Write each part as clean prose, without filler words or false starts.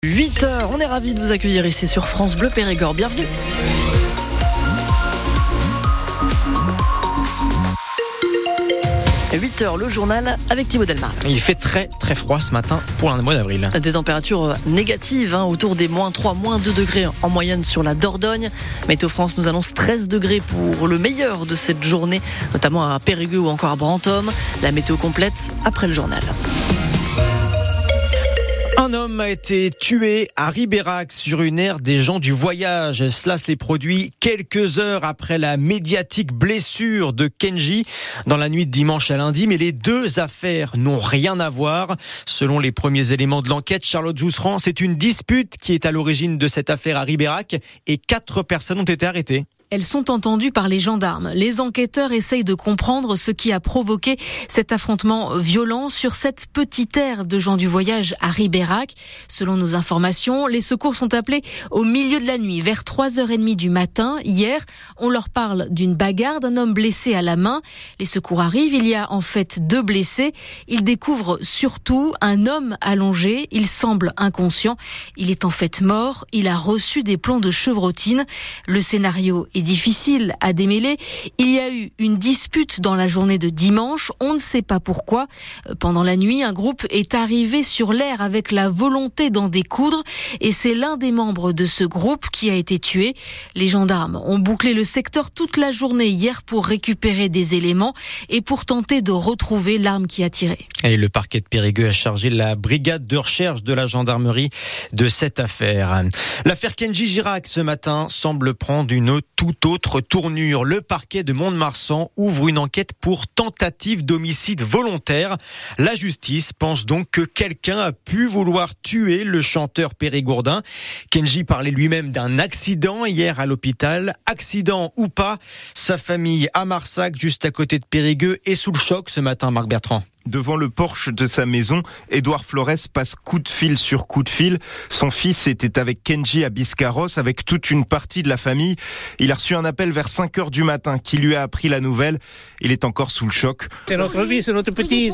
8h, on est ravis de vous accueillir ici sur France Bleu Périgord. Bienvenue. À 8h, le journal avec Thibaut Delmar. Il fait très très froid ce matin pour un mois d'avril. Des températures négatives, autour des -3, -2 degrés en moyenne sur la Dordogne. Météo France nous annonce 13 degrés pour le meilleur de cette journée, notamment à Périgueux ou encore à Brantôme. La météo complète après le journal. Un homme a été tué à Ribérac sur une aire des gens du voyage. Cela se les produit quelques heures après la médiatique blessure de Kenji dans la nuit de dimanche à lundi. Mais les deux affaires n'ont rien à voir. Selon les premiers éléments de l'enquête, Charlotte Jousserand, c'est une dispute qui est à l'origine de cette affaire à Ribérac et 4 personnes ont été arrêtées. Elles sont entendues par les gendarmes. Les enquêteurs essayent de comprendre ce qui a provoqué cet affrontement violent sur cette petite aire de gens du voyage à Ribérac. Selon nos informations, les secours sont appelés au milieu de la nuit, vers 3h30 du matin. Hier, on leur parle d'une bagarre, d'un homme blessé à la main. Les secours arrivent, il y a en fait 2 blessés. Ils découvrent surtout un homme allongé. Il semble inconscient. Il est en fait mort. Il a reçu des plombs de chevrotine. Le scénario est difficile à démêler. Il y a eu une dispute dans la journée de dimanche. On ne sait pas pourquoi. Pendant la nuit, un groupe est arrivé sur l'aire avec la volonté d'en découdre et c'est l'un des membres de ce groupe qui a été tué. Les gendarmes ont bouclé le secteur toute la journée hier pour récupérer des éléments et pour tenter de retrouver l'arme qui a tiré. Et le parquet de Périgueux a chargé la brigade de recherche de la gendarmerie de cette affaire. L'affaire Kenji Girac ce matin semble prendre une toute autre tournure. Le parquet de Mont-de-Marsan ouvre une enquête pour tentative d'homicide volontaire. La justice pense donc que quelqu'un a pu vouloir tuer le chanteur périgourdin. Kenji parlait lui-même d'un accident hier à l'hôpital. Accident ou pas, sa famille à Marsac, juste à côté de Périgueux, est sous le choc ce matin, Marc Bertrand. Devant le porche de sa maison, Édouard Flores passe coup de fil sur coup de fil. Son fils était avec Kenji à Biscarrosse, avec toute une partie de la famille. Il a reçu un appel vers 5h du matin qui lui a appris la nouvelle. Il est encore sous le choc. C'est notre vie, c'est notre petit.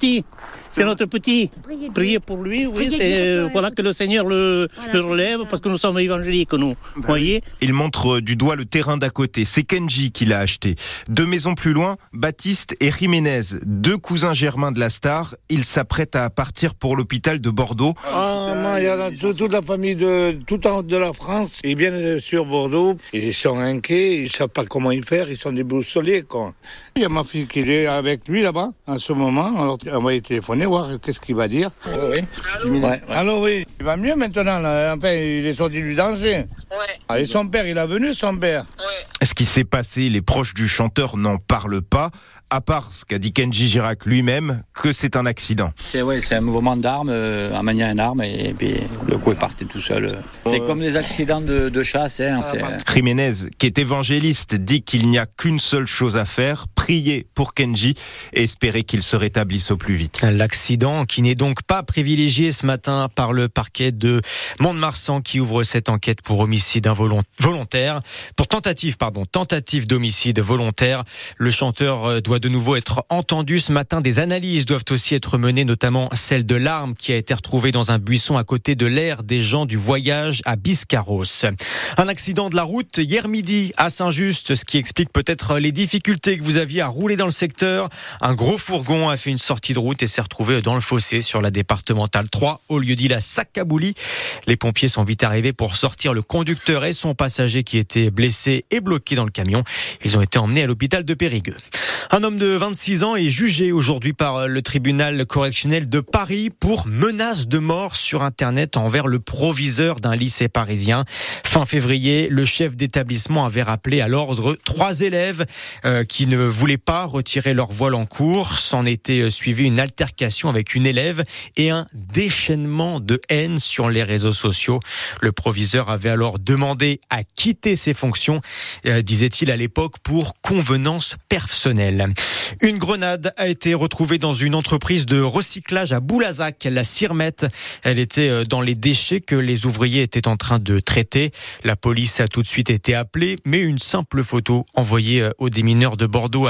Priez pour lui, oui. Voilà que le Seigneur le relève, parce que nous sommes évangéliques, nous. Voyez. Il montre du doigt le terrain d'à côté. C'est Kenji qui l'a acheté. 2 maisons plus loin, Baptiste et Jiménez, 2 cousins germain de la star, il s'apprête à partir pour l'hôpital de Bordeaux. Il y a toute la famille de la France. Ils viennent sur Bordeaux, ils sont inquiets, ils ne savent pas comment y faire, ils sont déboussolés, quoi. Il y a ma fille qui est avec lui là-bas, en ce moment. Alors on va y téléphoner, voir qu'est-ce qu'il va dire. Oui. Ouais. Alors oui, il va mieux maintenant, là. Enfin, il est sorti du danger. Ouais. Et son père, il a venu, son père. Ouais. Ce qui s'est passé, les proches du chanteur n'en parlent pas. À part ce qu'a dit Kenji Girac lui-même, que c'est un accident. C'est un mouvement d'arme, en maniant une arme, et puis le coup est parti tout seul. C'est comme des accidents de chasse. Jiménez, qui est évangéliste, dit qu'il n'y a qu'une seule chose à faire, prier pour Kenji et espérer qu'il se rétablisse au plus vite. L'accident qui n'est donc pas privilégié ce matin par le parquet de Mont-de-Marsan qui ouvre cette enquête pour homicide volontaire, pour tentative d'homicide volontaire. Le chanteur doit de nouveau être entendu ce matin. Des analyses doivent aussi être menées, notamment celle de l'arme qui a été retrouvée dans un buisson à côté de l'aire des gens du voyage à Biscarrosse. Un accident de la route hier midi à Saint-Just, ce qui explique peut-être les difficultés que vous aviez à rouler dans le secteur. Un gros fourgon a fait une sortie de route et s'est retrouvé dans le fossé sur la départementale 3 au lieu-dit la Sacabouli. Les pompiers sont vite arrivés pour sortir le conducteur et son passager qui étaient blessés et bloqués dans le camion. Ils ont été emmenés à l'hôpital de Périgueux. Un homme de 26 ans est jugé aujourd'hui par le tribunal correctionnel de Paris pour menace de mort sur Internet envers le proviseur d'un lycée parisien. Fin février, le chef d'établissement avait rappelé à l'ordre 3 élèves qui ne voulaient pas retirer leur voile en cours. S'en était suivi une altercation avec une élève et un déchaînement de haine sur les réseaux sociaux. Le proviseur avait alors demandé à quitter ses fonctions, disait-il à l'époque, pour convenance personnelle. Une grenade a été retrouvée dans une entreprise de recyclage à Boulazac, la Sirmette. Elle était dans les déchets que les ouvriers étaient en train de traiter. La police a tout de suite été appelée, mais une simple photo envoyée aux démineurs de Bordeaux a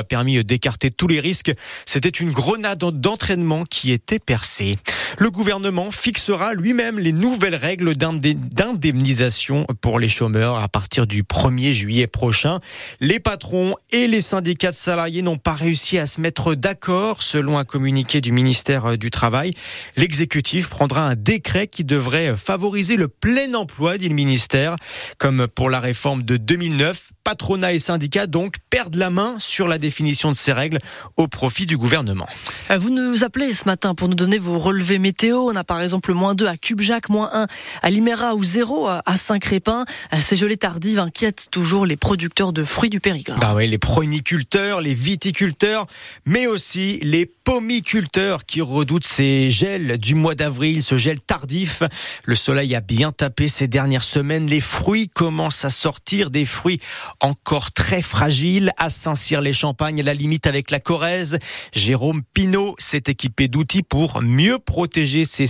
permis d'écarter tous les risques. C'était une grenade d'entraînement qui était percée. Le gouvernement fixera lui-même les nouvelles règles d'indemnisation pour les chômeurs à partir du 1er juillet prochain. Les patrons et les syndicats de salariés n'ont pas réussi à se mettre d'accord, selon un communiqué du ministère du Travail. L'exécutif prendra un décret qui devrait favoriser le plein emploi, dit le ministère. Comme pour la réforme de 2009, patronat et syndicats donc perdent la main sur la définition de ces règles au profit du gouvernement. Vous nous appelez ce matin pour nous donner vos relevés météo. On a par exemple -2 à Cubjac, -1 à Liméra ou 0 à Saint-Crépin. Ces gelées tardives inquiètent toujours les producteurs de fruits du Périgord. Les pruniculteurs, les viticulteurs, mais aussi les pommiculteurs qui redoutent ces gels du mois d'avril, ce gel tardif. Le soleil a bien tapé ces dernières semaines. Les fruits commencent à sortir, des fruits encore très fragiles. À Saint-Cyr-les-Champagnes, à la limite avec la Corrèze, Jérôme Pinault s'est équipé d'outils pour mieux protéger ses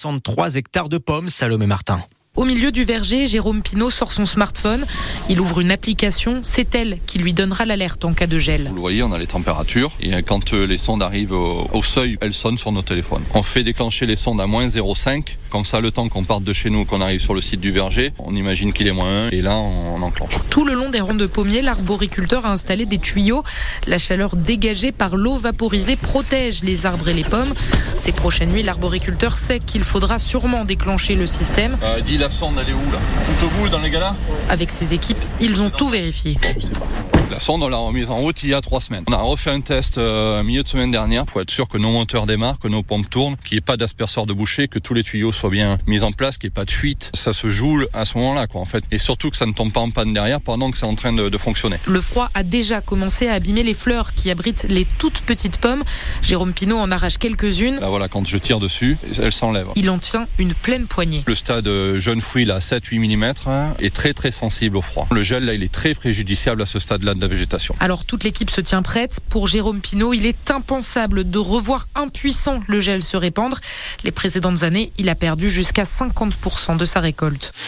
63 hectares de pommes. Salomé Martin. Au milieu du verger, Jérôme Pinault sort son smartphone. Il ouvre une application. C'est elle qui lui donnera l'alerte en cas de gel. Vous le voyez, on a les températures. Et quand les sondes arrivent au seuil, elles sonnent sur nos téléphones. On fait déclencher les sondes à -0,5. Comme ça, le temps qu'on parte de chez nous, qu'on arrive sur le site du verger, on imagine qu'il est -1. Et là, on enclenche. Tout le long des rangs de pommiers, l'arboriculteur a installé des tuyaux. La chaleur dégagée par l'eau vaporisée protège les arbres et les pommes. Ces prochaines nuits, l'arboriculteur sait qu'il faudra sûrement déclencher le système. La sonde, elle est où là ? Tout au bout, dans les galas ? Avec ses équipes, ils ont tout vérifié. Je sais pas. La sonde, on l'a remise en route il y a 3 semaines. On a refait un test milieu de semaine dernière pour être sûr que nos moteurs démarrent, que nos pompes tournent, qu'il n'y ait pas d'asperceur de bouchée, que tous les tuyaux soient bien mis en place, qu'il n'y ait pas de fuite. Ça se joue à ce moment-là, en fait. Et surtout que ça ne tombe pas en panne derrière pendant que c'est en train de fonctionner. Le froid a déjà commencé à abîmer les fleurs qui abritent les toutes petites pommes. Jérôme Pinault en arrache quelques-unes. Là, voilà, quand je tire dessus, elles s'enlèvent. Il en tient une pleine poignée. Le stade jeune fruit, là, 7-8 mm, est très très sensible au froid. Le gel, là, il est très préjudiciable à ce stade-là de la végétation. Alors toute l'équipe se tient prête. Pour Jérôme Pinault, il est impensable de revoir impuissant le gel se répandre. Les précédentes années, il a perdu jusqu'à 50% de sa récolte.